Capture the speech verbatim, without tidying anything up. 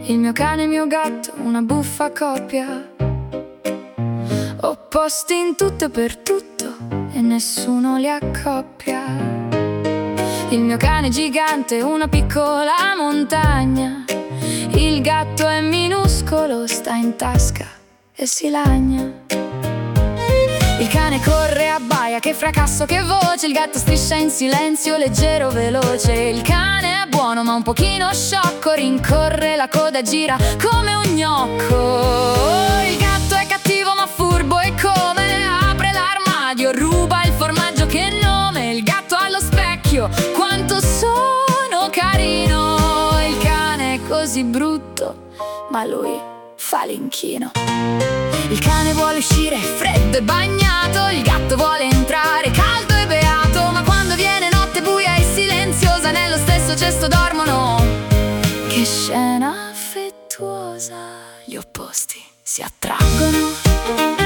Il mio cane e il mio gatto, una buffa coppia, opposti in tutto e per tutto e nessuno li accoppia. Il mio cane è gigante, una piccola montagna. Il gatto è minuscolo, sta in tasca e si lagna. Il cane corre, abbaia, che fracasso, che voce. Il gatto striscia in silenzio, leggero, veloce. Il cane è buono ma un pochino sciocco, rincorre la coda, gira come un gnocco. Il gatto è cattivo ma furbo, e come apre l'armadio, ruba il formaggio, che nome. Il gatto allo specchio, quanto sono carino. Il cane è così brutto, ma lui fa l'inchino. Il cane vuole uscire freddo e bagnato, il gatto vuole entrare caldo e beato. Ma quando viene notte buia e silenziosa, nello stesso cesto dormono. Che scena affettuosa, gli opposti si attraggono.